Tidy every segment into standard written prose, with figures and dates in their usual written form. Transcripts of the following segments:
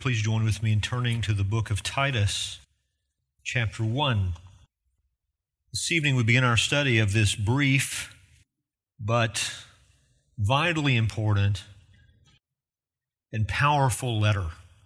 please join with me in turning to the book of Titus, chapter 1. This evening we begin our study of this brief but vitally important and powerful letter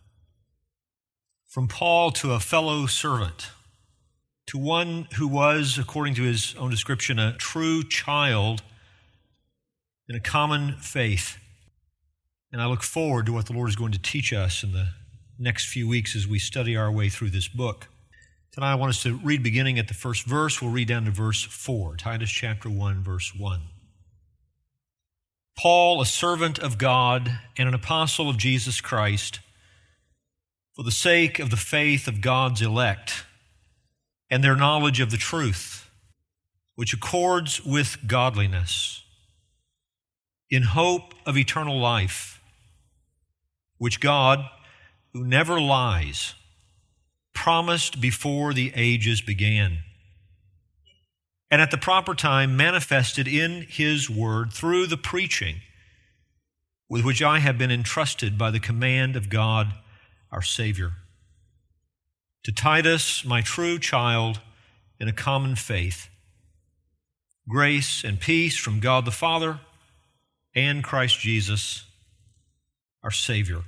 from Paul to a fellow servant, to one who was, according to his own description, a true child in a common faith. And I look forward to what the Lord is going to teach us in the next few weeks as we study our way through this book. Tonight I want us to read beginning at the first verse. We'll read down to verse 4, Titus chapter 1, verse 1. Paul, a servant of God and an apostle of Jesus Christ, for the sake of the faith of God's elect and their knowledge of the truth, which accords with godliness, in hope of eternal life, which God, who never lies, promised before the ages began, and at the proper time manifested in His word through the preaching with which I have been entrusted by the command of God our Savior. To Titus, my true child in a common faith, grace and peace from God the Father and Christ Jesus, our Savior.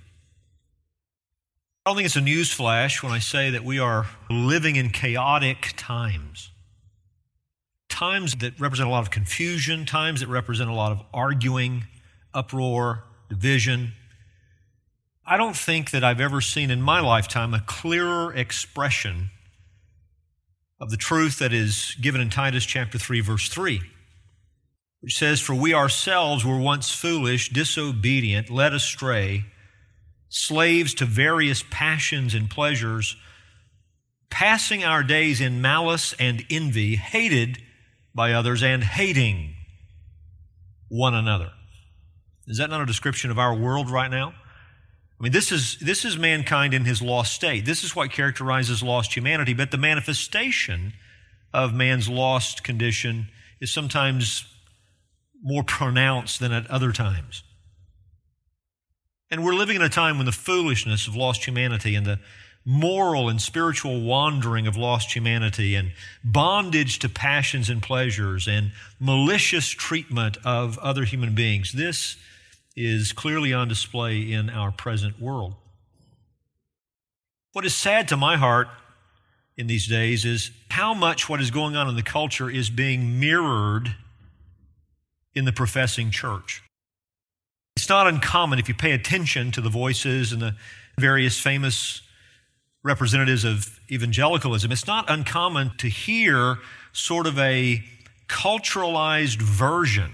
I don't think it's a newsflash when I say that we are living in chaotic times. Times that represent a lot of confusion, times that represent a lot of arguing, uproar, division. I don't think that I've ever seen in my lifetime a clearer expression of the truth that is given in Titus chapter 3, verse 3, which says, "For we ourselves were once foolish, disobedient, led astray, slaves to various passions and pleasures, passing our days in malice and envy, hated by others and hating one another." Is that not a description of our world right now? I mean, this is mankind in his lost state. This is what characterizes lost humanity, but the manifestation of man's lost condition is sometimes more pronounced than at other times. And we're living in a time when the foolishness of lost humanity and the moral and spiritual wandering of lost humanity and bondage to passions and pleasures and malicious treatment of other human beings, this is clearly on display in our present world. What is sad to my heart in these days is how much what is going on in the culture is being mirrored in the professing church. It's not uncommon, if you pay attention to the voices and the various famous representatives of evangelicalism, it's not uncommon to hear sort of a culturalized version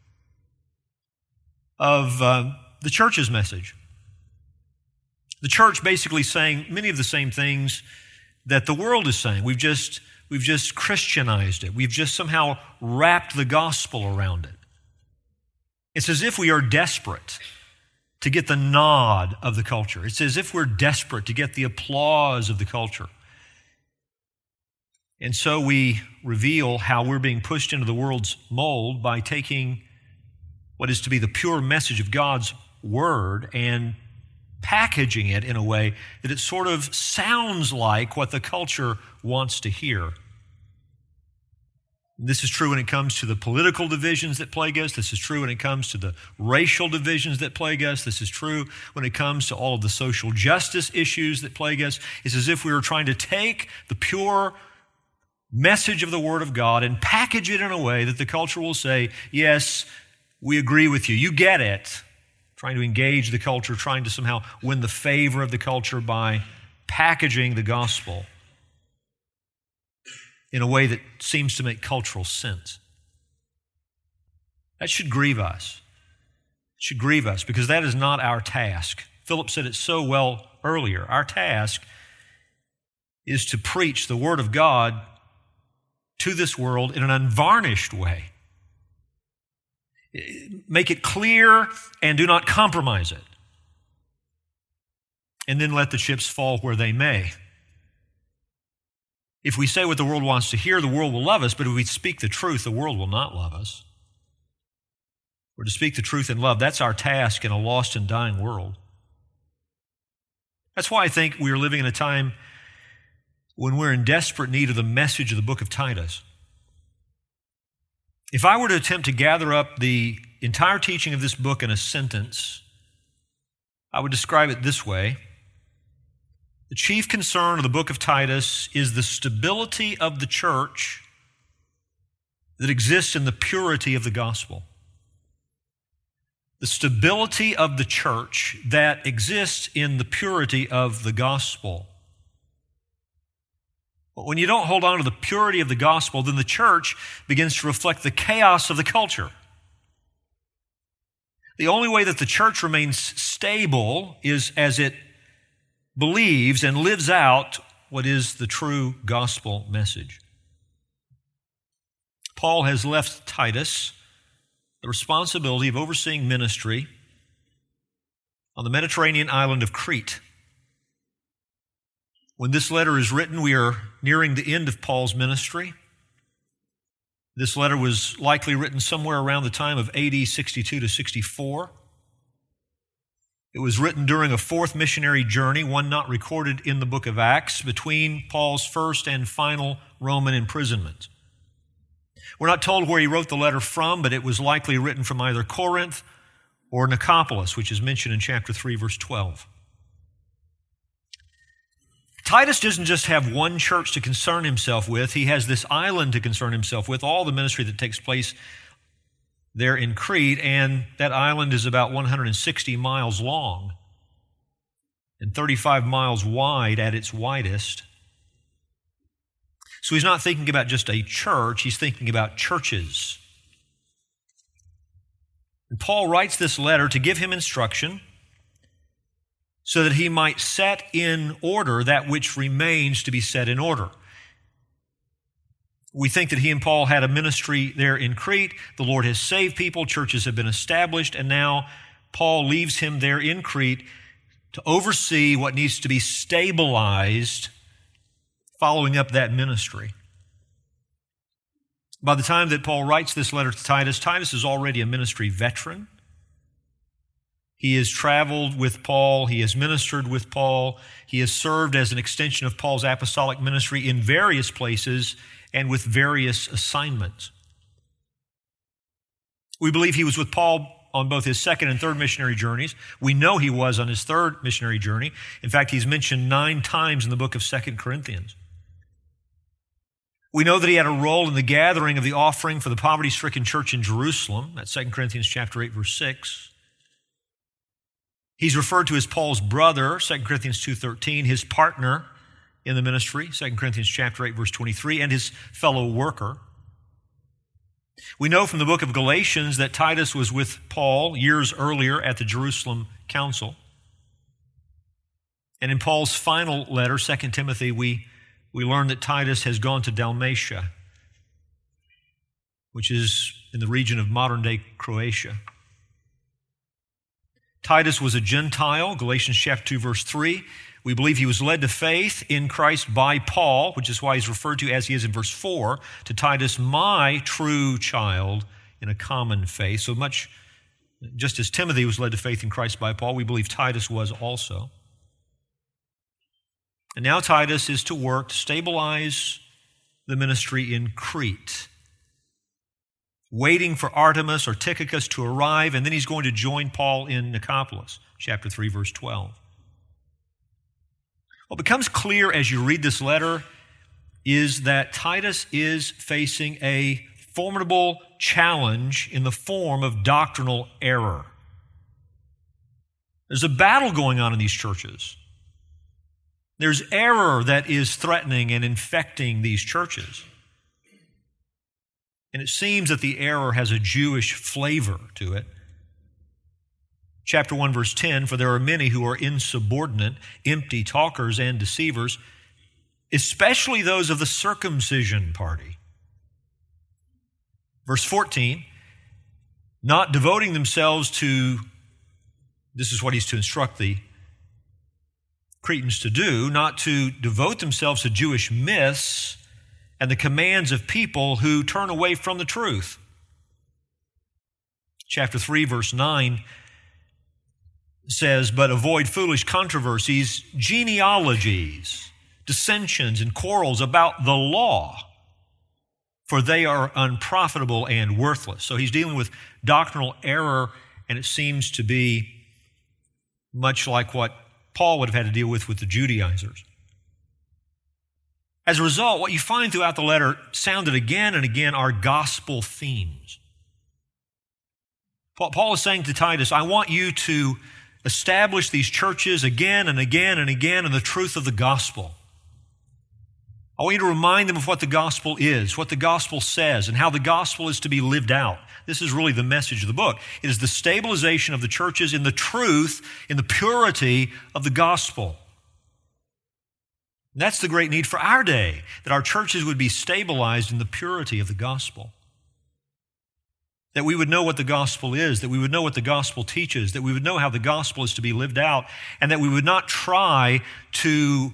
of the church's message. The church basically saying many of the same things that the world is saying. We've just Christianized it. We've just somehow wrapped the gospel around it. It's as if we are desperate to get the nod of the culture. It's as if we're desperate to get the applause of the culture. And so we reveal how we're being pushed into the world's mold by taking what is to be the pure message of God's Word and packaging it in a way that it sort of sounds like what the culture wants to hear. This is true when it comes to the political divisions that plague us. This is true when it comes to the racial divisions that plague us. This is true when it comes to all of the social justice issues that plague us. It's as if we were trying to take the pure message of the Word of God and package it in a way that the culture will say, yes, we agree with you. You get it. Trying to engage the culture, trying to somehow win the favor of the culture by packaging the gospel in a way that seems to make cultural sense. That should grieve us. It should grieve us because that is not our task. Philip said it so well earlier. Our task is to preach the Word of God to this world in an unvarnished way. Make it clear and do not compromise it. And then let the chips fall where they may. If we say what the world wants to hear, the world will love us, but if we speak the truth, the world will not love us. We're to speak the truth in love. That's our task in a lost and dying world. That's why I think we are living in a time when we're in desperate need of the message of the book of Titus. If I were to attempt to gather up the entire teaching of this book in a sentence, I would describe it this way. The chief concern of the book of Titus is the stability of the church that exists in the purity of the gospel. The stability of the church that exists in the purity of the gospel. But when you don't hold on to the purity of the gospel, then the church begins to reflect the chaos of the culture. The only way that the church remains stable is as it believes and lives out what is the true gospel message. Paul has left Titus the responsibility of overseeing ministry on the Mediterranean island of Crete. When this letter is written, we are nearing the end of Paul's ministry. This letter was likely written somewhere around the time of AD 62 to 64. It was written during a fourth missionary journey, one not recorded in the book of Acts, between Paul's first and final Roman imprisonment. We're not told where he wrote the letter from, but it was likely written from either Corinth or Nicopolis, which is mentioned in chapter 3, verse 12. Titus doesn't just have one church to concern himself with. He has this island to concern himself with, all the ministry that takes place there in Crete, and that island is about 160 miles long and 35 miles wide at its widest. So he's not thinking about just a church, he's thinking about churches. And Paul writes this letter to give him instruction so that he might set in order that which remains to be set in order. We think that he and Paul had a ministry there in Crete. The Lord has saved people, churches have been established, and now Paul leaves him there in Crete to oversee what needs to be stabilized following up that ministry. By the time that Paul writes this letter to Titus, Titus is already a ministry veteran. He has traveled with Paul. He has ministered with Paul. He has served as an extension of Paul's apostolic ministry in various places and with various assignments. We believe he was with Paul on both his second and third missionary journeys. We know he was on his third missionary journey. In fact, he's mentioned 9 times in the book of 2 Corinthians. We know that he had a role in the gathering of the offering for the poverty-stricken church in Jerusalem. That's 2 Corinthians chapter 8, verse 6. He's referred to as Paul's brother, 2 Corinthians 2:13, his partner in the ministry, 2 Corinthians chapter 8, verse 23, and his fellow worker. We know from the book of Galatians that Titus was with Paul years earlier at the Jerusalem Council. And in Paul's final letter, 2 Timothy, we learn that Titus has gone to Dalmatia, which is in the region of modern-day Croatia. Titus was a Gentile, Galatians chapter 2, verse 3. We believe he was led to faith in Christ by Paul, which is why he's referred to as he is in verse 4, to Titus, my true child in a common faith. So much, just as Timothy was led to faith in Christ by Paul, we believe Titus was also. And now Titus is to work to stabilize the ministry in Crete, waiting for Artemas or Tychicus to arrive, and then he's going to join Paul in Nicopolis, chapter 3, verse 12. What becomes clear as you read this letter is that Titus is facing a formidable challenge in the form of doctrinal error. There's a battle going on in these churches. There's error that is threatening and infecting these churches. And it seems that the error has a Jewish flavor to it. Chapter 1, verse 10, for there are many who are insubordinate, empty talkers and deceivers, especially those of the circumcision party. Verse 14, not devoting themselves to, this is what he's to instruct the Cretans to do, not to devote themselves to Jewish myths and the commands of people who turn away from the truth. Chapter 3, verse 9 says, but avoid foolish controversies, genealogies, dissensions, and quarrels about the law, for they are unprofitable and worthless. So he's dealing with doctrinal error, and it seems to be much like what Paul would have had to deal with the Judaizers. As a result, what you find throughout the letter sounded again and again are gospel themes. Paul is saying to Titus, I want you to establish these churches again and again and again in the truth of the gospel. I want you to remind them of what the gospel is, what the gospel says, and how the gospel is to be lived out. This is really the message of the book. It is the stabilization of the churches in the truth, in the purity of the gospel. And that's the great need for our day, that our churches would be stabilized in the purity of the gospel. That we would know what the gospel is, that we would know what the gospel teaches, that we would know how the gospel is to be lived out, and that we would not try to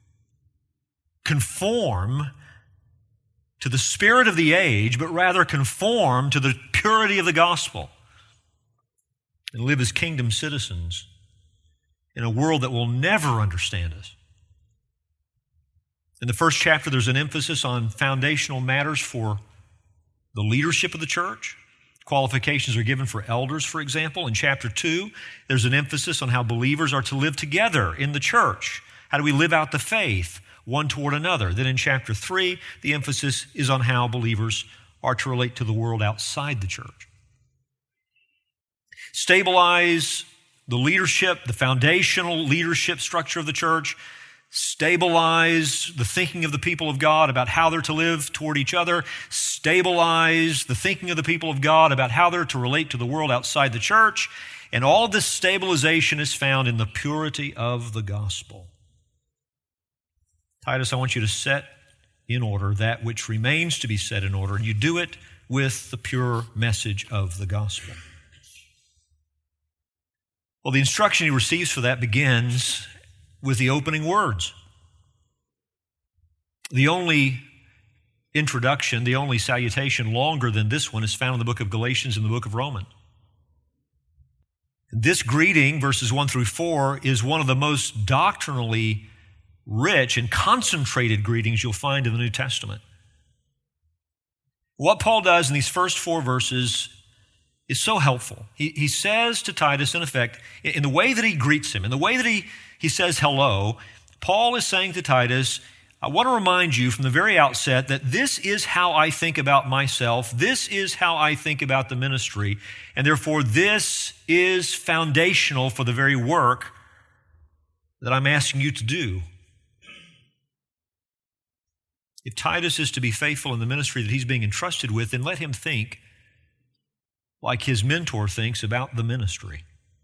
conform to the spirit of the age, but rather conform to the purity of the gospel and live as kingdom citizens in a world that will never understand us. In the first chapter, there's an emphasis on foundational matters for the leadership of the church. Qualifications are given for elders, for example. In chapter 2, there's an emphasis on how believers are to live together in the church. How do we live out the faith one toward another? Then in chapter 3, the emphasis is on how believers are to relate to the world outside the church. Stabilize the leadership, the foundational leadership structure of the church. Stabilize the thinking of the people of God about how they're to live toward each other. Stabilize the thinking of the people of God about how they're to relate to the world outside the church. And all this stabilization is found in the purity of the gospel. Titus, I want you to set in order that which remains to be set in order, and you do it with the pure message of the gospel. Well, the instruction he receives for that begins with the opening words. The only introduction, the only salutation longer than this one is found in the book of Galatians and the book of Romans. This greeting, verses 1 through 4, is one of the most doctrinally rich and concentrated greetings you'll find in the New Testament. What Paul does in these first 4 verses is so helpful. He says to Titus, in effect, in the way that he greets him, in the way that he says hello, Paul is saying to Titus, I want to remind you from the very outset that this is how I think about myself. This is how I think about the ministry. And therefore, this is foundational for the very work that I'm asking you to do. If Titus is to be faithful in the ministry that he's being entrusted with, then let him think like his mentor thinks about the ministry.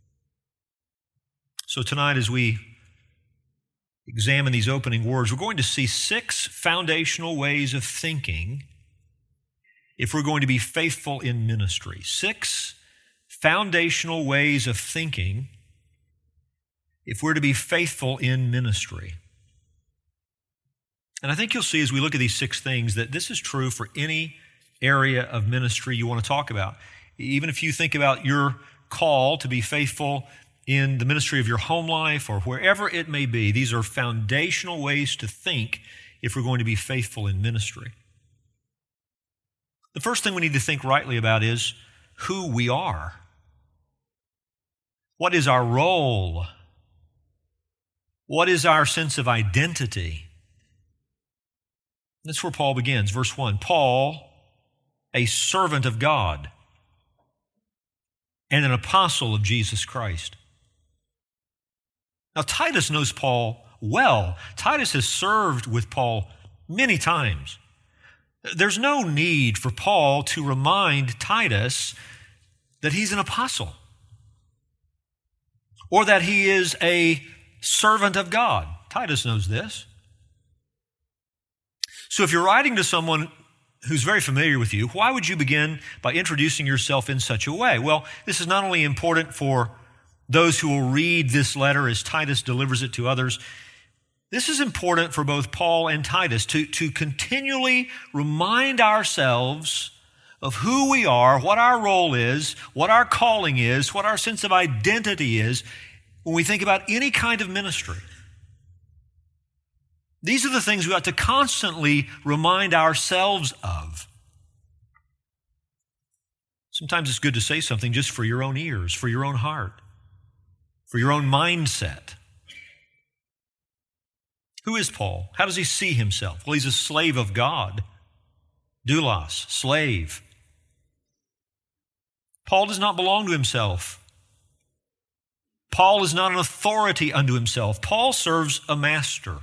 So tonight, as we examine these opening words, we're going to see 6 foundational ways of thinking if we're going to be faithful in ministry. 6 foundational ways of thinking if we're to be faithful in ministry. And I think you'll see as we look at these 6 things that this is true for any area of ministry you want to talk about. Even if you think about your call to be faithful in the ministry of your home life or wherever it may be, these are foundational ways to think if we're going to be faithful in ministry. The first thing we need to think rightly about is who we are. What is our role? What is our sense of identity? That's where Paul begins. Verse 1, Paul, a servant of God and an apostle of Jesus Christ. Now, Titus knows Paul well. Titus has served with Paul many times. There's no need for Paul to remind Titus that he's an apostle or that he is a servant of God. Titus knows this. So if you're writing to someone who's very familiar with you, why would you begin by introducing yourself in such a way? Well, this is not only important for those who will read this letter as Titus delivers it to others. This is important for both Paul and Titus to continually remind ourselves of who we are, what our role is, what our calling is, what our sense of identity is when we think about any kind of ministry. These are the things we ought to constantly remind ourselves of. Sometimes it's good to say something just for your own ears, for your own heart, for your own mindset. Who is Paul? How does he see himself? Well, he's a slave of God. Doulos, slave. Paul does not belong to himself. Paul is not an authority unto himself. Paul serves a master.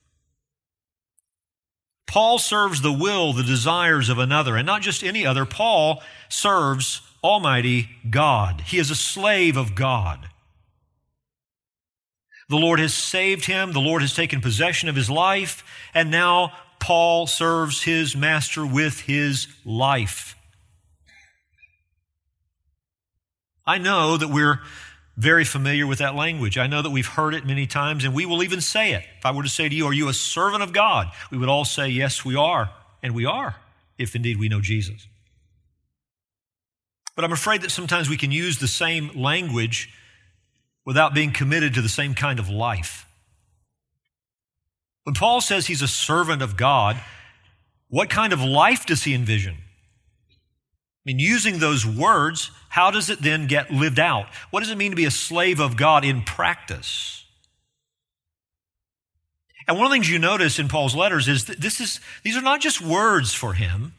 Paul serves the will, the desires of another, and not just any other. Paul serves Almighty God. He is a slave of God. The Lord has saved him. The Lord has taken possession of his life, and now Paul serves his master with his life. I know that we're very familiar with that language. I know that we've heard it many times, and we will even say it. If I were to say to you, are you a servant of God? We would all say, yes, we are. And we are, if indeed we know Jesus. But I'm afraid that sometimes we can use the same language without being committed to the same kind of life. When Paul says he's a servant of God, what kind of life does he envision? I mean, using those words, how does it then get lived out? What does it mean to be a slave of God in practice? And one of the things you notice in Paul's letters is that these are not just words for him.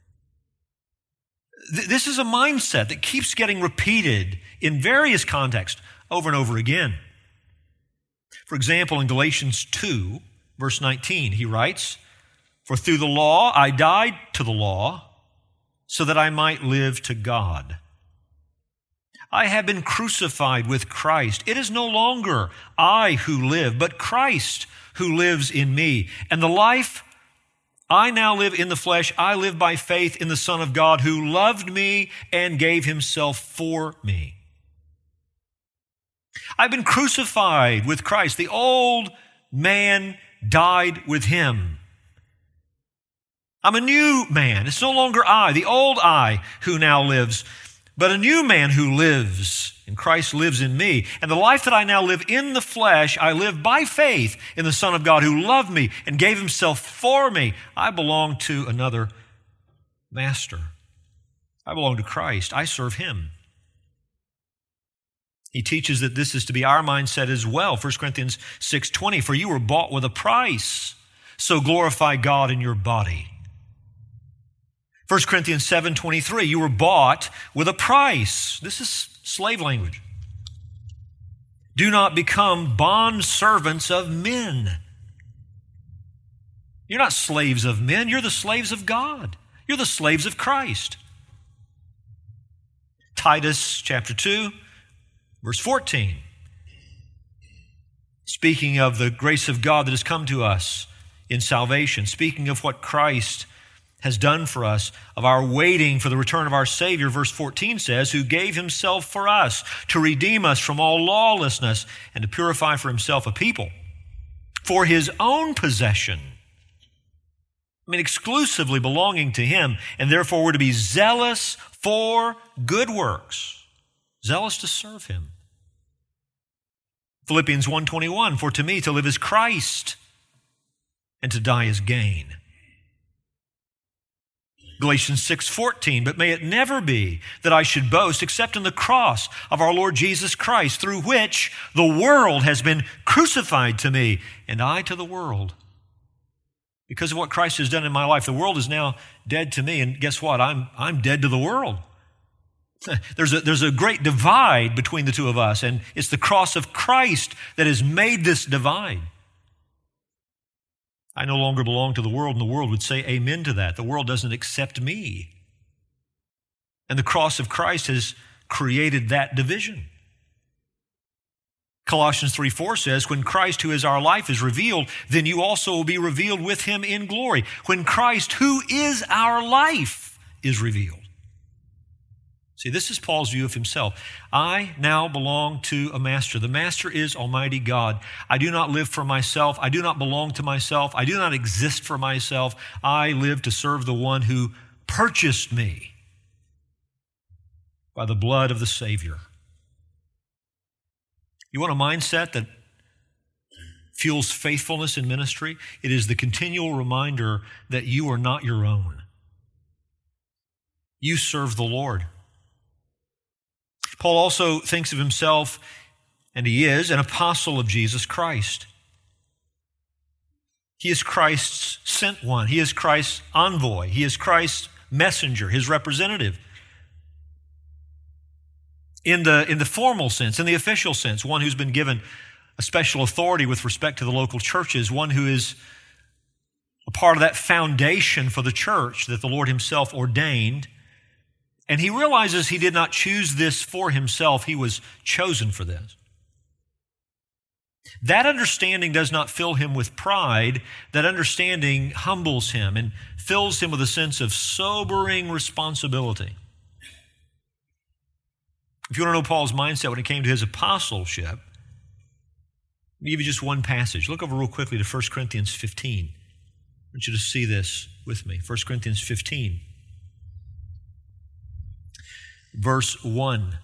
This is a mindset that keeps getting repeated in various contexts over and over again. For example, in Galatians 2, verse 19, he writes, "For through the law I died to the law, so that I might live to God. I have been crucified with Christ. It is no longer I who live, but Christ who lives in me. And the life I now live in the flesh, I live by faith in the Son of God who loved me and gave himself for me." I've been crucified with Christ. The old man died with him. I'm a new man. It's no longer I, the old I, who now lives, but a new man who lives, and Christ lives in me. And the life that I now live in the flesh, I live by faith in the Son of God who loved me and gave himself for me. I belong to another master. I belong to Christ. I serve him. He teaches that this is to be our mindset as well. 1 Corinthians 6:20, "For you were bought with a price, so glorify God in your body." 1 Corinthians 7:23, "You were bought with a price." This is slave language. "Do not become bond servants of men." You're not slaves of men. You're the slaves of God. You're the slaves of Christ. Titus chapter 2, verse 14. Speaking of the grace of God that has come to us in salvation, speaking of what Christ has done for us, of our waiting for the return of our Savior, verse 14 says, "Who gave himself for us to redeem us from all lawlessness and to purify for himself a people for his own possession." I mean, exclusively belonging to him, and therefore we're to be zealous for good works, zealous to serve him. Philippians 1:21, "For to me to live is Christ, and to die is gain." Galatians 6:14, "But may it never be that I should boast except in the cross of our Lord Jesus Christ, through which the world has been crucified to me, and I to the world." Because of what Christ has done in my life, the world is now dead to me, and guess what? I'm dead to the world. There's a great divide between the two of us, and it's the cross of Christ that has made this divide. I no longer belong to the world, and the world would say amen to that. The world doesn't accept me. And the cross of Christ has created that division. Colossians 3:4 says, "When Christ, who is our life, is revealed, then you also will be revealed with him in glory." When Christ, who is our life, is revealed. See, this is Paul's view of himself. I now belong to a master. The master is Almighty God. I do not live for myself. I do not belong to myself. I do not exist for myself. I live to serve the one who purchased me by the blood of the Savior. You want a mindset that fuels faithfulness in ministry? It is the continual reminder that you are not your own. You serve the Lord. Paul also thinks of himself, and he is, an apostle of Jesus Christ. He is Christ's sent one. He is Christ's envoy. He is Christ's messenger, his representative. In the formal sense, in the official sense, one who's been given a special authority with respect to the local churches, one who is a part of that foundation for the church that the Lord himself ordained. And he realizes he did not choose this for himself. He was chosen for this. That understanding does not fill him with pride. That understanding humbles him and fills him with a sense of sobering responsibility. If you want to know Paul's mindset when it came to his apostleship, I'll give you just one passage. Look over real quickly to 1 Corinthians 15. I want you to see this with me. 1 Corinthians 15, verse 1.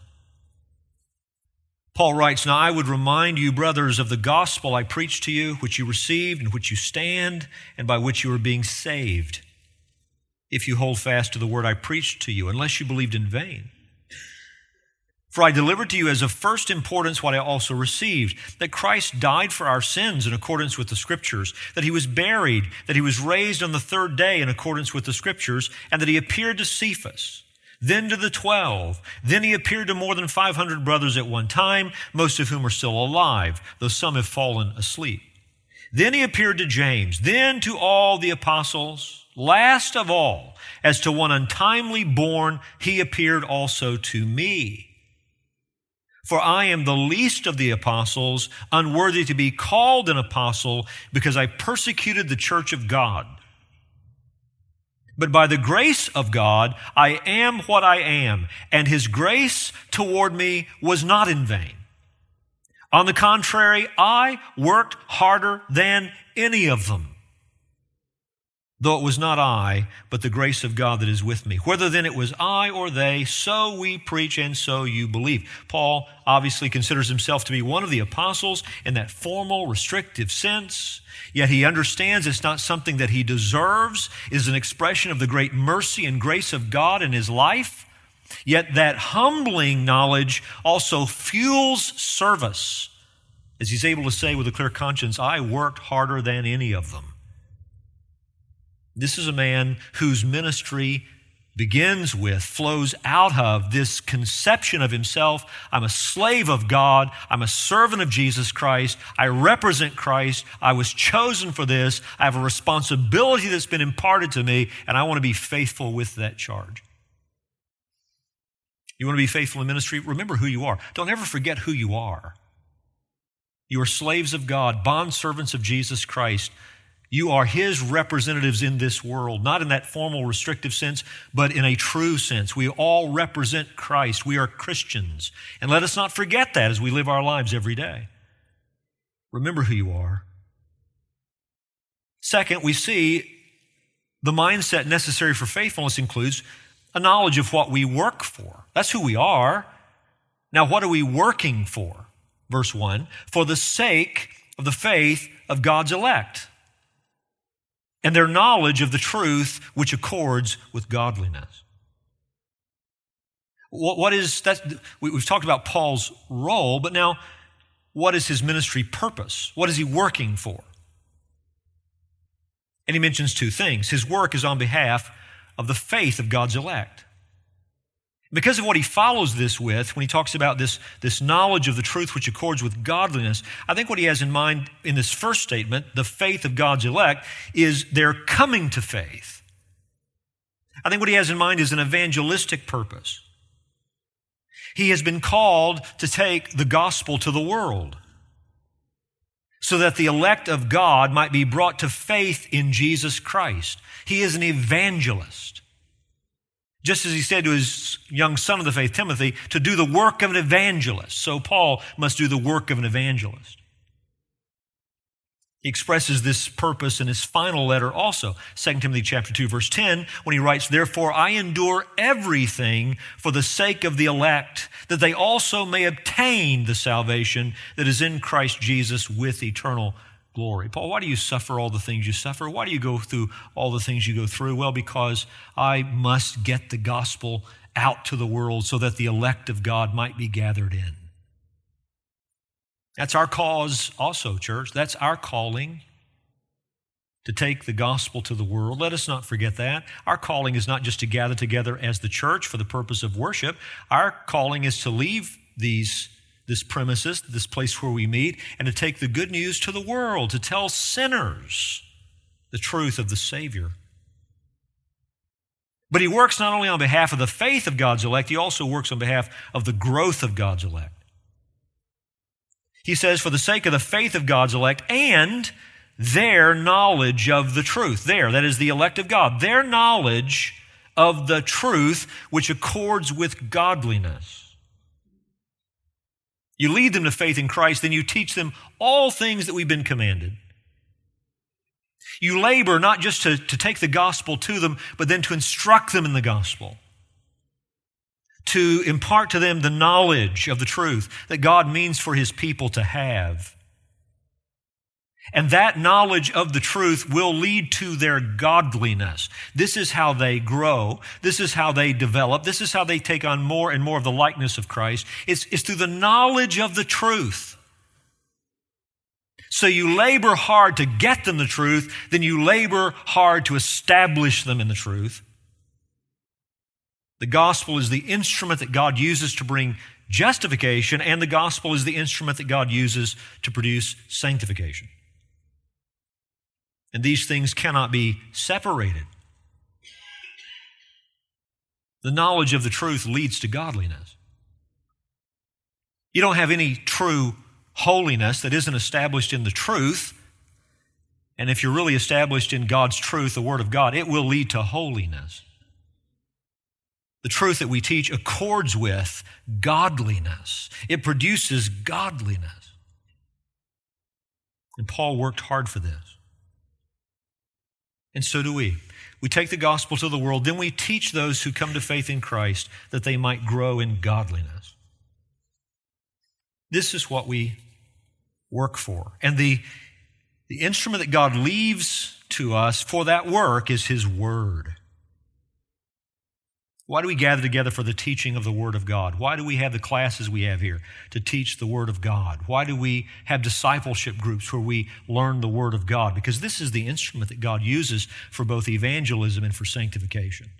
Paul writes, "Now I would remind you, brothers, of the gospel I preached to you, which you received, in which you stand, and by which you are being saved, if you hold fast to the word I preached to you, unless you believed in vain. For I delivered to you as of first importance what I also received, that Christ died for our sins in accordance with the Scriptures, that he was buried, that he was raised on the third day in accordance with the Scriptures, and that he appeared to Cephas, then to the 12. Then he appeared to more than 500 brothers at one time, most of whom are still alive, though some have fallen asleep. Then he appeared to James, then to all the apostles. Last of all, as to one untimely born, he appeared also to me. For I am the least of the apostles, unworthy to be called an apostle, because I persecuted the church of God. But by the grace of God, I am what I am, and his grace toward me was not in vain. On the contrary, I worked harder than any of them, though it was not I, but the grace of God that is with me. Whether then it was I or they, so we preach and so you believe." Paul obviously considers himself to be one of the apostles in that formal, restrictive sense, yet he understands it's not something that he deserves. It is an expression of the great mercy and grace of God in his life. Yet that humbling knowledge also fuels service, as he's able to say with a clear conscience, "I worked harder than any of them." This is a man whose ministry begins with, flows out of this conception of himself. I'm a slave of God. I'm a servant of Jesus Christ. I represent Christ. I was chosen for this. I have a responsibility that's been imparted to me, and I want to be faithful with that charge. You want to be faithful in ministry? Remember who you are. Don't ever forget who you are. You are slaves of God, bondservants of Jesus Christ. You are his representatives in this world, not in that formal, restrictive sense, but in a true sense. We all represent Christ. We are Christians. And let us not forget that as we live our lives every day. Remember who you are. Second, we see the mindset necessary for faithfulness includes a knowledge of what we work for. That's who we are. Now, what are we working for? Verse 1, "For the sake of the faith of God's elect, and their knowledge of the truth which accords with godliness." What is that? We've talked about Paul's role, but now what is his ministry purpose? What is he working for? And he mentions two things. His work is on behalf of the faith of God's elect. Because of what he follows this with, when he talks about this knowledge of the truth which accords with godliness, I think what he has in mind in this first statement, the faith of God's elect, is their coming to faith. I think what he has in mind is an evangelistic purpose. He has been called to take the gospel to the world so that the elect of God might be brought to faith in Jesus Christ. He is an evangelist. Just as he said to his young son of the faith, Timothy, to do the work of an evangelist. So Paul must do the work of an evangelist. He expresses this purpose in his final letter also, 2 Timothy chapter 2, verse 10, when he writes, "Therefore I endure everything for the sake of the elect, that they also may obtain the salvation that is in Christ Jesus with eternal glory." Paul, why do you suffer all the things you suffer? Why do you go through all the things you go through? Well, because I must get the gospel out to the world so that the elect of God might be gathered in. That's our cause also, church. That's our calling, to take the gospel to the world. Let us not forget that. Our calling is not just to gather together as the church for the purpose of worship. Our calling is to leave this premises, this place where we meet, and to take the good news to the world, to tell sinners the truth of the Savior. But he works not only on behalf of the faith of God's elect, he also works on behalf of the growth of God's elect. He says, for the sake of the faith of God's elect and their knowledge of the truth. That is the elect of God. Their knowledge of the truth which accords with godliness. You lead them to faith in Christ, then you teach them all things that we've been commanded. You labor not just to take the gospel to them, but then to instruct them in the gospel, to impart to them the knowledge of the truth that God means for his people to have. And that knowledge of the truth will lead to their godliness. This is how they grow. This is how they develop. This is how they take on more and more of the likeness of Christ. It's through the knowledge of the truth. So you labor hard to get them the truth, then you labor hard to establish them in the truth. The gospel is the instrument that God uses to bring justification, and the gospel is the instrument that God uses to produce sanctification. And these things cannot be separated. The knowledge of the truth leads to godliness. You don't have any true holiness that isn't established in the truth. And if you're really established in God's truth, the Word of God, it will lead to holiness. The truth that we teach accords with godliness. It produces godliness. And Paul worked hard for this. And so do we. We take the gospel to the world, then we teach those who come to faith in Christ that they might grow in godliness. This is what we work for. And the instrument that God leaves to us for that work is his word. Why do we gather together for the teaching of the Word of God? Why do we have the classes we have here to teach the Word of God? Why do we have discipleship groups where we learn the Word of God? Because this is the instrument that God uses for both evangelism and for sanctification.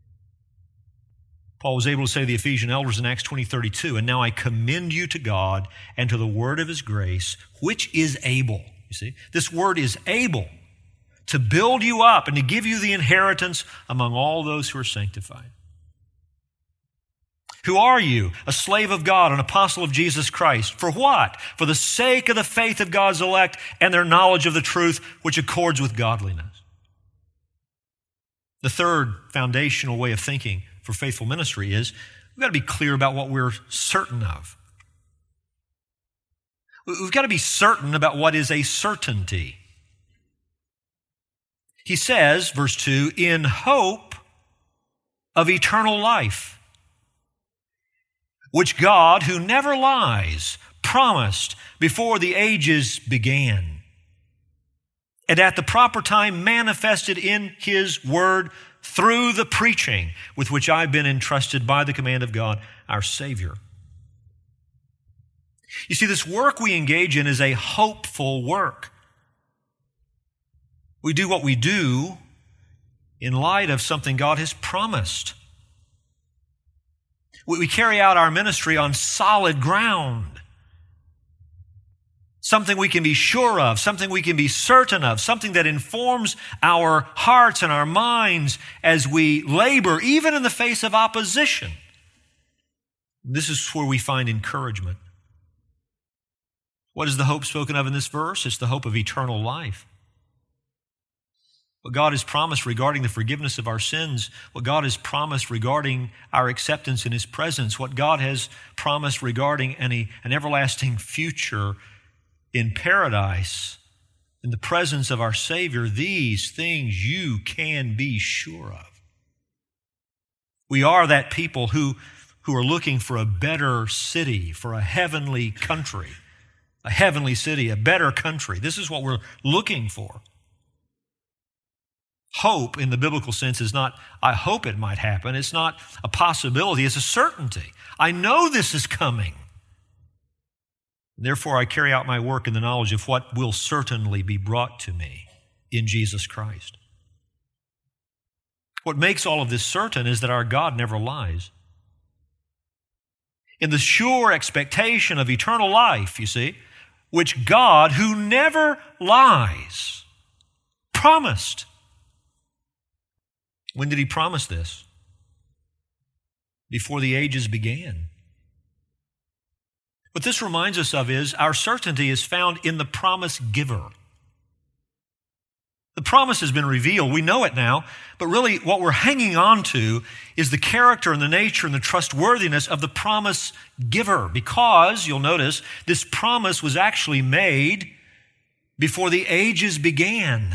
Paul was able to say to the Ephesian elders in Acts 20:32, "And now I commend you to God and to the word of his grace, which is able." You see, this word is able to build you up and to give you the inheritance among all those who are sanctified. Who are you? A slave of God, an apostle of Jesus Christ. For what? For the sake of the faith of God's elect and their knowledge of the truth which accords with godliness. The third foundational way of thinking for faithful ministry is we've got to be clear about what we're certain of. We've got to be certain about what is a certainty. He says, verse 2, in hope of eternal life, which God, who never lies, promised before the ages began, and at the proper time manifested in his word through the preaching with which I've been entrusted by the command of God, our Savior. You see, this work we engage in is a hopeful work. We do what we do in light of something God has promised. We carry out our ministry on solid ground. Something we can be sure of, something we can be certain of, something that informs our hearts and our minds as we labor, even in the face of opposition. This is where we find encouragement. What is the hope spoken of in this verse? It's the hope of eternal life. What God has promised regarding the forgiveness of our sins, what God has promised regarding our acceptance in his presence, what God has promised regarding an everlasting future in paradise, in the presence of our Savior, these things you can be sure of. We are that people who are looking for a better city, for a heavenly country, a heavenly city, a better country. This is what we're looking for. Hope in the biblical sense is not, I hope it might happen. It's not a possibility. It's a certainty. I know this is coming. Therefore, I carry out my work in the knowledge of what will certainly be brought to me in Jesus Christ. What makes all of this certain is that our God never lies. In the sure expectation of eternal life, you see, which God, who never lies, promised. When did He promise this? Before the ages began. What this reminds us of is our certainty is found in the promise giver. The promise has been revealed. We know it now, but really what we're hanging on to is the character and the nature and the trustworthiness of the promise giver, because, you'll notice, this promise was actually made before the ages began.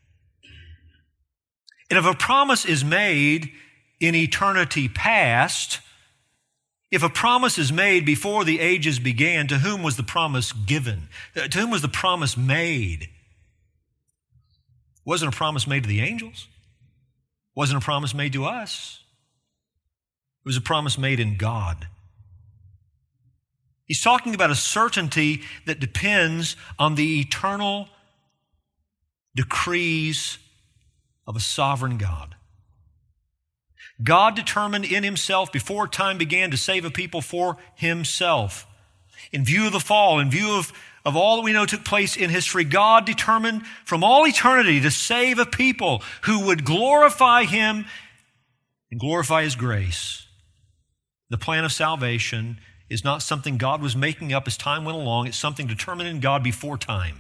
And if a promise is made in eternity past, if a promise is made before the ages began, to whom was the promise given? To whom was the promise made? Wasn't a promise made to the angels? Wasn't a promise made to us? It was a promise made in God. He's talking about a certainty that depends on the eternal decrees of a sovereign God. God determined in Himself before time began to save a people for Himself. In view of the fall, in view of all that we know took place in history, God determined from all eternity to save a people who would glorify Him and glorify His grace. The plan of salvation is not something God was making up as time went along. It's something determined in God before time.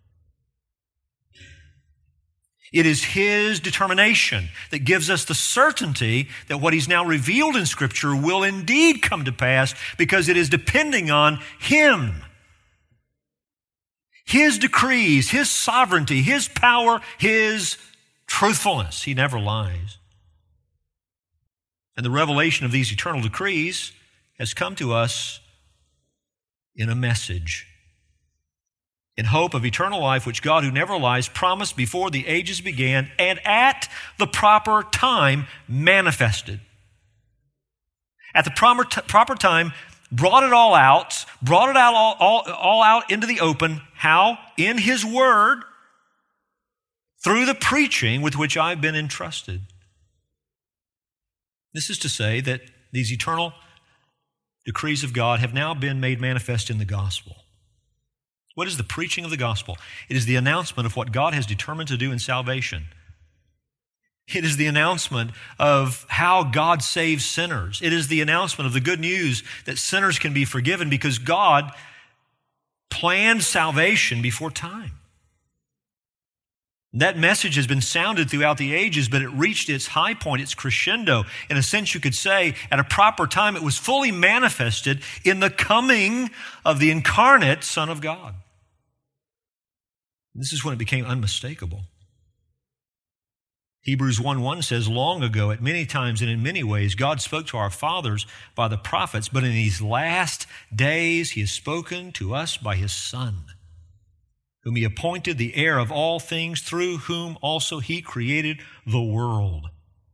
It is His determination that gives us the certainty that what He's now revealed in Scripture will indeed come to pass, because it is depending on Him. His decrees, His sovereignty, His power, His truthfulness. He never lies. And the revelation of these eternal decrees has come to us in a message, in hope of eternal life, which God, who never lies, promised before the ages began and at the proper time manifested. At the proper time, brought it all out all out into the open. How? In His Word, through the preaching with which I've been entrusted. This is to say that these eternal decrees of God have now been made manifest in the gospel. What is the preaching of the gospel? It is the announcement of what God has determined to do in salvation. It is the announcement of how God saves sinners. It is the announcement of the good news that sinners can be forgiven because God planned salvation before time. That message has been sounded throughout the ages, but it reached its high point, its crescendo. In a sense, you could say, at a proper time, it was fully manifested in the coming of the incarnate Son of God. This is when it became unmistakable. Hebrews 1:1 says, long ago, at many times and in many ways, God spoke to our fathers by the prophets, but in these last days He has spoken to us by His Son, whom He appointed the heir of all things, through whom also He created the world.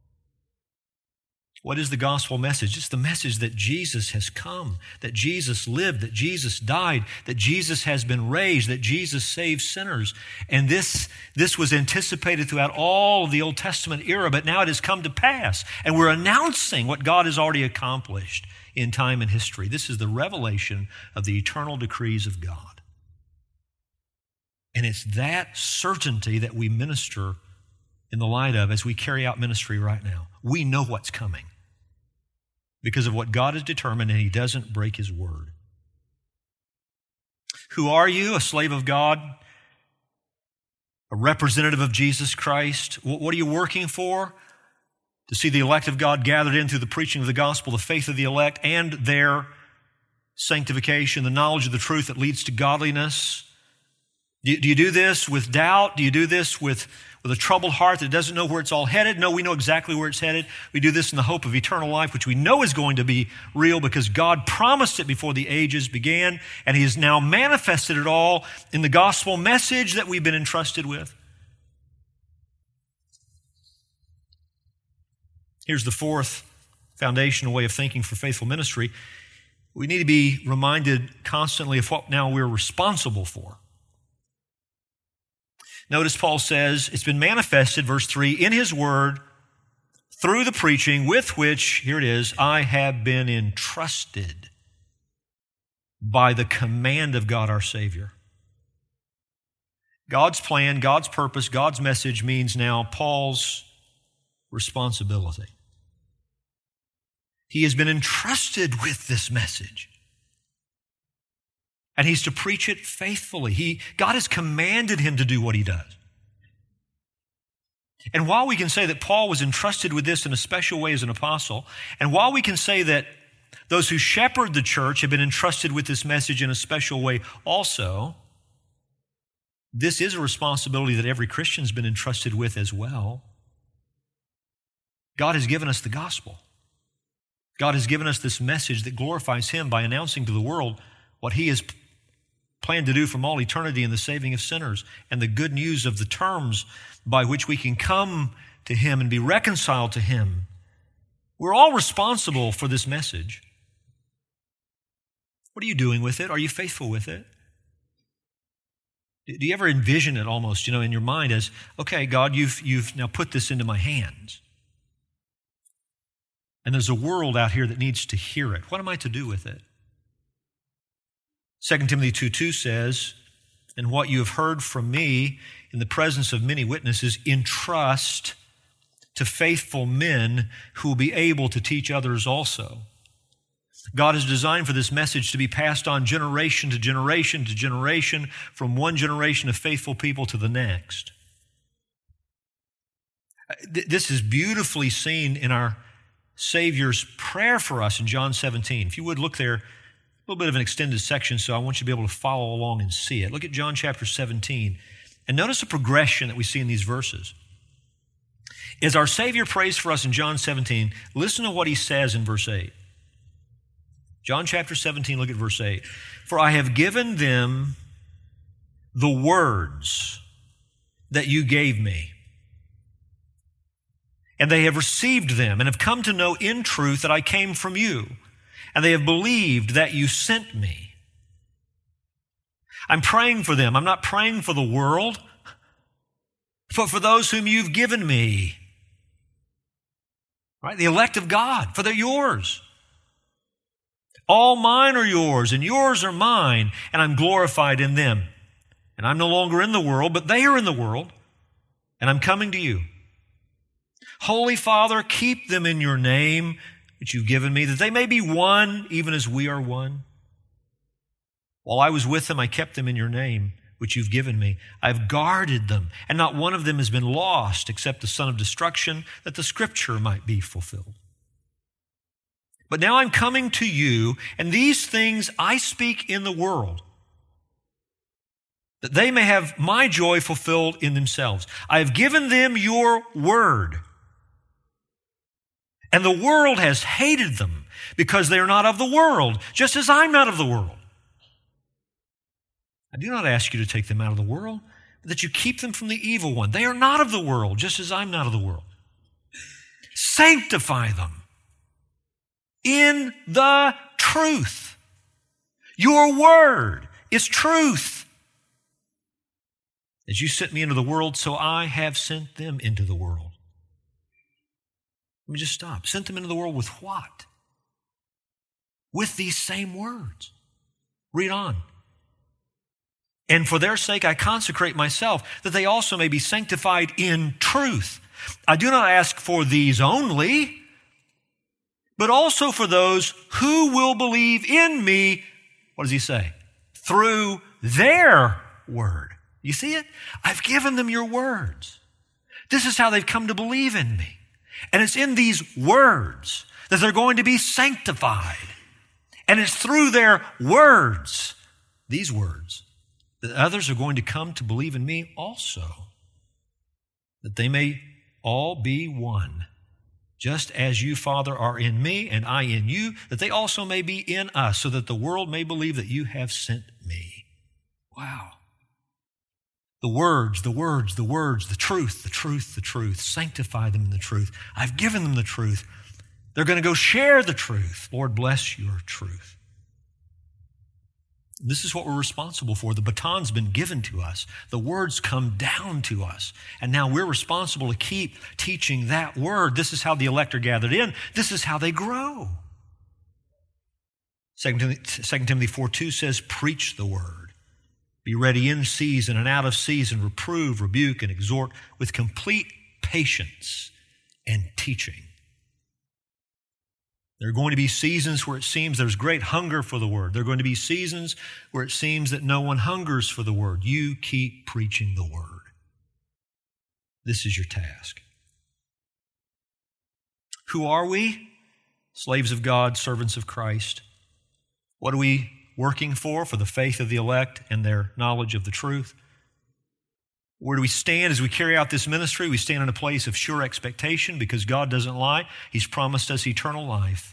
What is the gospel message? It's the message that Jesus has come, that Jesus lived, that Jesus died, that Jesus has been raised, that Jesus saves sinners. And this was anticipated throughout all of the Old Testament era, but now it has come to pass. And we're announcing what God has already accomplished in time and history. This is the revelation of the eternal decrees of God. And it's that certainty that we minister in the light of as we carry out ministry right now. We know what's coming because of what God has determined, and He doesn't break His word. Who are you? A slave of God? A representative of Jesus Christ? What are you working for? To see the elect of God gathered in through the preaching of the gospel, the faith of the elect, and their sanctification, the knowledge of the truth that leads to godliness. Do you do this with doubt? Do you do this with a troubled heart that doesn't know where it's all headed? No, we know exactly where it's headed. We do this in the hope of eternal life, which we know is going to be real because God promised it before the ages began, and He has now manifested it all in the gospel message that we've been entrusted with. Here's the fourth foundational way of thinking for faithful ministry. We need to be reminded constantly of what now we're responsible for. Notice Paul says, it's been manifested, verse 3, in His word, through the preaching with which, here it is, I have been entrusted by the command of God our Savior. God's plan, God's purpose, God's message means now Paul's responsibility. He has been entrusted with this message. And he's to preach it faithfully. God has commanded him to do what he does. And while we can say that Paul was entrusted with this in a special way as an apostle, and while we can say that those who shepherd the church have been entrusted with this message in a special way also, this is a responsibility that every Christian's been entrusted with as well. God has given us the gospel. God has given us this message that glorifies Him by announcing to the world what He has planned to do from all eternity in the saving of sinners and the good news of the terms by which we can come to Him and be reconciled to Him. We're all responsible for this message. What are you doing with it? Are you faithful with it? Do you ever envision it almost, in your mind as, okay, God, you've now put this into my hands. And there's a world out here that needs to hear it. What am I to do with it? 2 Timothy 2:2 says, and what you have heard from me in the presence of many witnesses, entrust to faithful men who will be able to teach others also. God has designed for this message to be passed on generation to generation to generation, from one generation of faithful people to the next. This is beautifully seen in our Savior's prayer for us in John 17. If you would look there, a little bit of an extended section, so I want you to be able to follow along and see it. Look at John chapter 17, and notice the progression that we see in these verses. As our Savior prays for us in John 17, listen to what He says in verse 8. John chapter 17, look at verse 8. For I have given them the words that you gave me, and they have received them and have come to know in truth that I came from you, and they have believed that you sent me. I'm praying for them. I'm not praying for the world, but for those whom you've given me. Right? The elect of God, for they're yours. All mine are yours, and yours are mine, and I'm glorified in them. And I'm no longer in the world, but they are in the world, and I'm coming to you. Holy Father, keep them in your name which you've given me, that they may be one, even as we are one. While I was with them, I kept them in your name, which you've given me. I've guarded them, and not one of them has been lost except the son of destruction, that the scripture might be fulfilled. But now I'm coming to you, and these things I speak in the world, that they may have my joy fulfilled in themselves. I have given them your word, and the world has hated them because they are not of the world, just as I'm not of the world. I do not ask you to take them out of the world, but that you keep them from the evil one. They are not of the world, just as I'm not of the world. Sanctify them in the truth. Your word is truth. As you sent me into the world, so I have sent them into the world. Let me just stop. Sent them into the world with what? With these same words. Read on. And for their sake I consecrate myself, that they also may be sanctified in truth. I do not ask for these only, but also for those who will believe in me. What does he say? Through their word. You see it? I've given them your words. This is how they've come to believe in me. And it's in these words that they're going to be sanctified. And it's through their words, these words, that others are going to come to believe in me also, that they may all be one, just as you, Father, are in me and I in you, that they also may be in us, so that the world may believe that you have sent me. Wow. The words, the truth, the truth. Sanctify them in the truth. I've given them the truth. They're going to go share the truth. Lord, bless your truth. This is what we're responsible for. The baton's been given to us. The words come down to us. And now we're responsible to keep teaching that word. This is how the elect are gathered in. This is how they grow. 2 Timothy 4:2 says, preach the word. Be ready in season and out of season. Reprove, rebuke, and exhort with complete patience and teaching. There are going to be seasons where it seems there's great hunger for the word. There are going to be seasons where it seems that no one hungers for the word. You keep preaching the word. This is your task. Who are we? Slaves of God, servants of Christ. What are we working for? For the faith of the elect and their knowledge of the truth. Where do we stand as we carry out this ministry? We stand in a place of sure expectation because God doesn't lie. He's promised us eternal life.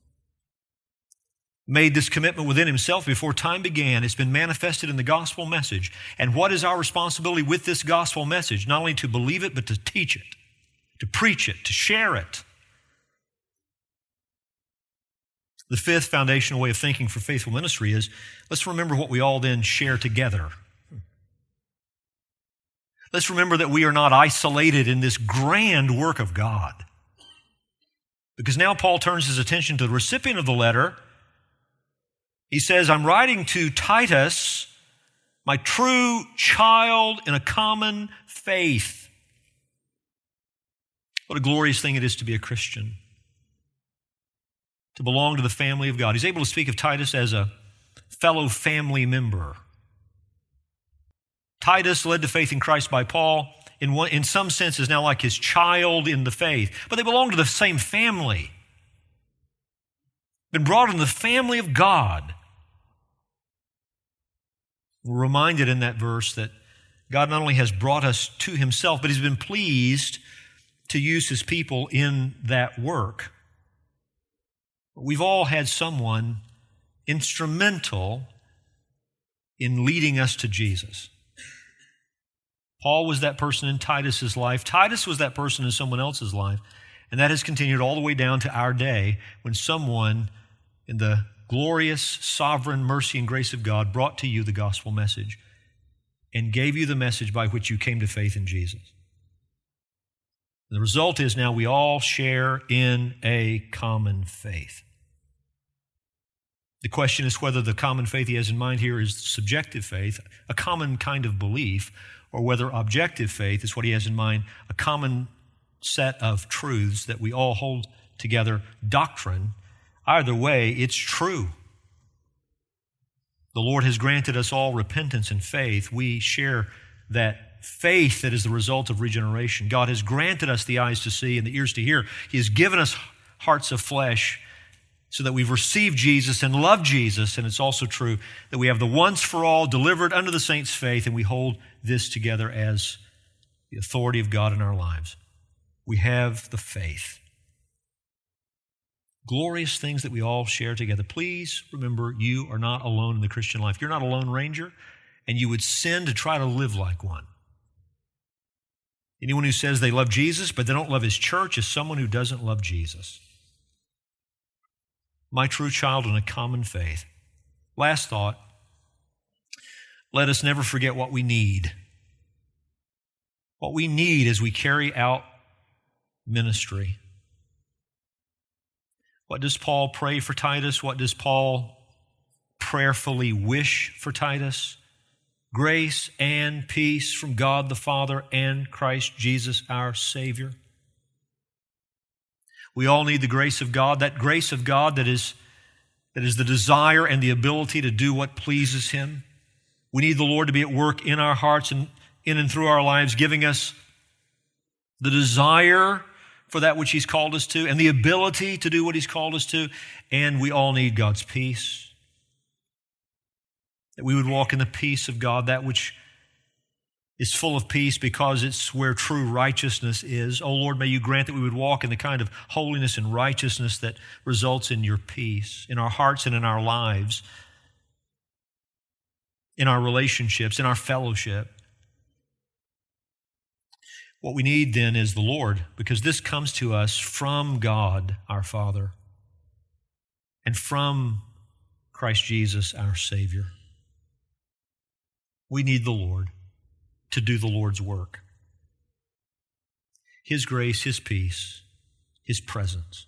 Made this commitment within himself before time began. It's been manifested in the gospel message. And what is our responsibility with this gospel message? Not only to believe it, but to teach it, to preach it, to share it. The fifth foundational way of thinking for faithful ministry is, let's remember what we all then share together. Let's remember that we are not isolated in this grand work of God. Because now Paul turns his attention to the recipient of the letter. He says, I'm writing to Titus, my true child in a common faith. What a glorious thing it is to be a Christian, to belong to the family of God. He's able to speak of Titus as a fellow family member. Titus, led to faith in Christ by Paul, in some sense is now like his child in the faith. But they belong to the same family. Been brought into the family of God. We're reminded in that verse that God not only has brought us to himself, but he's been pleased to use his people in that work. We've all had someone instrumental in leading us to Jesus. Paul was that person in Titus's life. Titus was that person in someone else's life. And that has continued all the way down to our day when someone in the glorious, sovereign mercy and grace of God brought to you the gospel message and gave you the message by which you came to faith in Jesus. The result is now we all share in a common faith. The question is whether the common faith he has in mind here is subjective faith, a common kind of belief, or whether objective faith is what he has in mind, a common set of truths that we all hold together, doctrine. Either way, it's true. The Lord has granted us all repentance and faith. We share that faith that is the result of regeneration. God has granted us the eyes to see and the ears to hear. He has given us hearts of flesh so that we've received Jesus and loved Jesus. And it's also true that we have the once for all delivered unto the saints' faith, and we hold this together as the authority of God in our lives. We have the faith. Glorious things that we all share together. Please remember, you are not alone in the Christian life. You're not a lone ranger, and you would sin to try to live like one. Anyone who says they love Jesus but they don't love his church is someone who doesn't love Jesus. My true child in a common faith. Last thought, let us never forget what we need. What we need as we carry out ministry. What does Paul pray for Titus? What does Paul prayerfully wish for Titus? Grace and peace from God the Father and Christ Jesus our Savior. We all need the grace of God, that grace of God that is the desire and the ability to do what pleases him. We need the Lord to be at work in our hearts and in and through our lives, giving us the desire for that which he's called us to and the ability to do what he's called us to. And we all need God's peace. that we would walk in the peace of God, that which is full of peace because it's where true righteousness is. Oh Lord, may you grant that we would walk in the kind of holiness and righteousness that results in your peace in our hearts and in our lives, in our relationships, in our fellowship. What we need then is the Lord, because this comes to us from God our Father and from Christ Jesus our Savior. We need the Lord to do the Lord's work. His grace, His peace, His presence.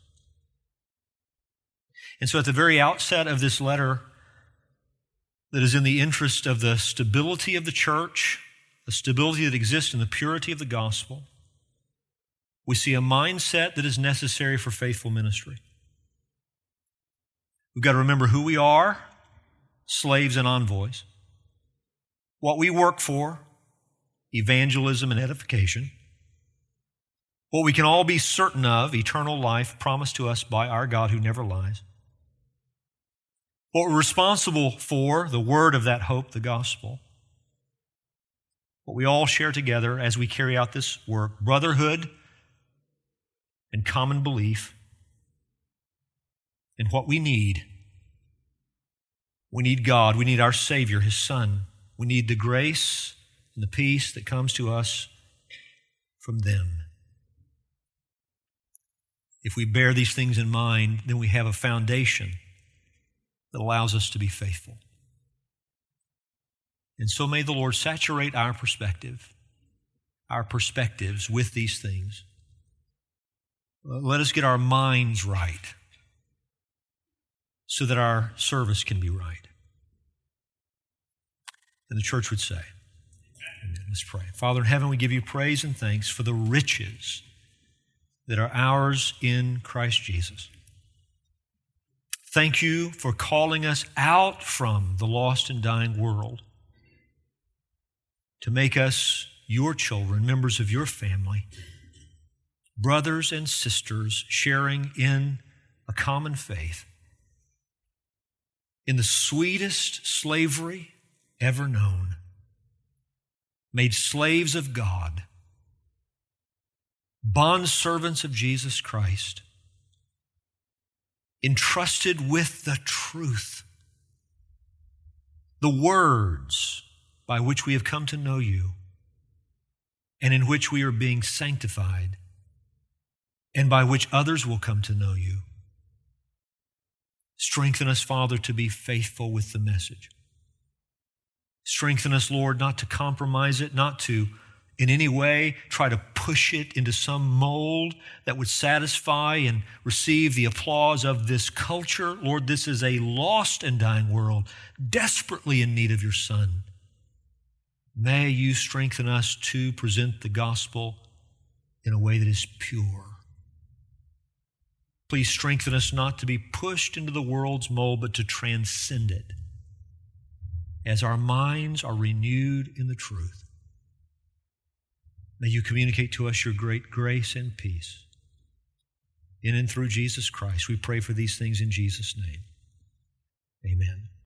And so at the very outset of this letter that is in the interest of the stability of the church, the stability that exists in the purity of the gospel, we see a mindset that is necessary for faithful ministry. We've got to remember who we are, slaves and envoys, what we work for, evangelism and edification, what we can all be certain of, eternal life promised to us by our God who never lies, what we're responsible for, the word of that hope, the gospel, what we all share together as we carry out this work, brotherhood and common belief, and what we need. We need God. We need our Savior, His Son. We need the grace and the peace that comes to us from them. If we bear these things in mind, then we have a foundation that allows us to be faithful. And so may the Lord saturate our perspectives with these things. Let us get our minds right so that our service can be right. And the church would say, amen. Let's pray. Father in heaven, we give you praise and thanks for the riches that are ours in Christ Jesus. Thank you for calling us out from the lost and dying world to make us your children, members of your family, brothers and sisters sharing in a common faith, in the sweetest slavery ever known, made slaves of God, bondservants of Jesus Christ, entrusted with the truth, the words by which we have come to know you and in which we are being sanctified and by which others will come to know you. Strengthen us, Father, to be faithful with the message. Strengthen us, Lord, not to compromise it, not to in any way try to push it into some mold that would satisfy and receive the applause of this culture. Lord, this is a lost and dying world, desperately in need of your Son. May you strengthen us to present the gospel in a way that is pure. Please strengthen us not to be pushed into the world's mold, but to transcend it as our minds are renewed in the truth. May you communicate to us your great grace and peace. In and through Jesus Christ, we pray for these things in Jesus' name. Amen.